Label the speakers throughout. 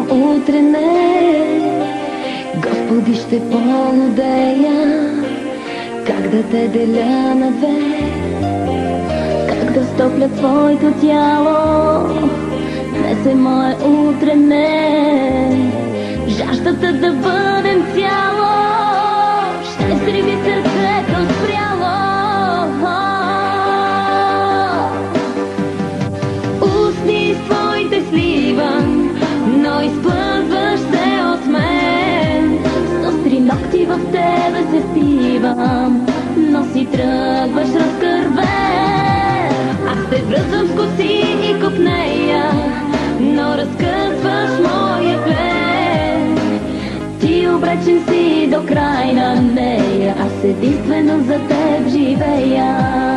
Speaker 1: чакам утре не. Господи, ще полудея, как да те деля на две, как да стопля твоето тяло. Днес е мое утре не, жаждата да бъдем цяло, ще стриви сърцето спряло. Устни с твоите сливам, но изплъзваш се от мен. С остри ногти в тебе се впивам, но си тръгваш разкървен. Аз те връзвам с коси и копнея, но разкъсваш моя плен. Ти обречен си до край на нея, аз единствено за теб живея.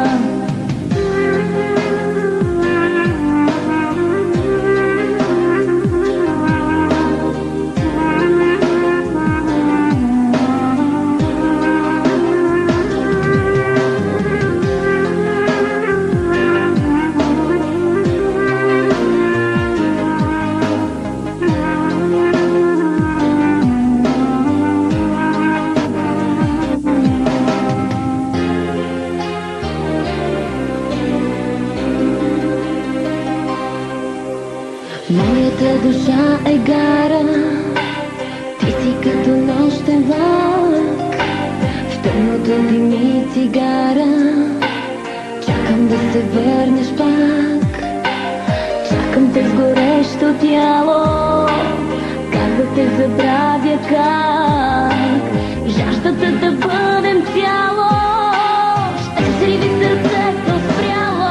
Speaker 1: Моята душа е гара, ти си като нощен влак. В тъмното дими цигара, чакам да се върнеш пак. Чакам те с горещо тяло, как да те забравя, как жаждата да бъдем цяло, ще сриви сърцето спряло.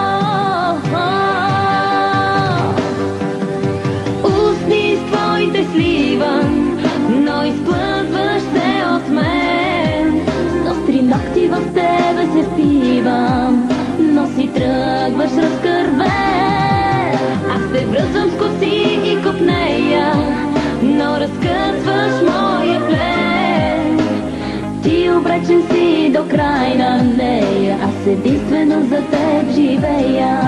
Speaker 1: Твоите сливам, но изплъзваш се от мен. С остри ногти в тебе се впивам, но си тръгваш разкървен. Аз те връзвам с коси и копнея, но разкъсваш моя плен. Ти обречен си до край на нея, аз единствено за теб живея.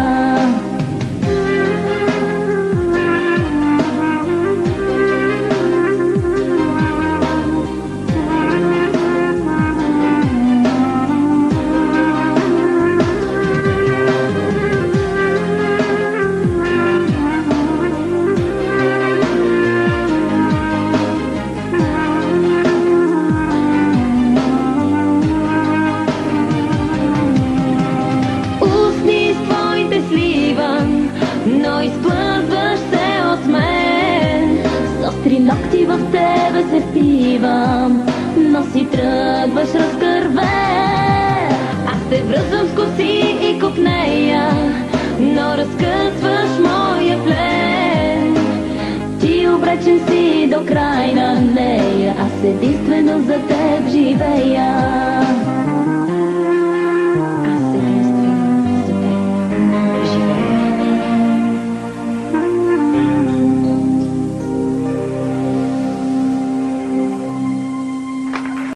Speaker 1: Но изплъзваш се от мен. С остри ногти в тебе се впивам, но си тръгваш разкървен. Аз те връзвам с коси и копнея, но разкъсваш моя плен. Ти обречен си до край на нея, аз единствено за теб живея.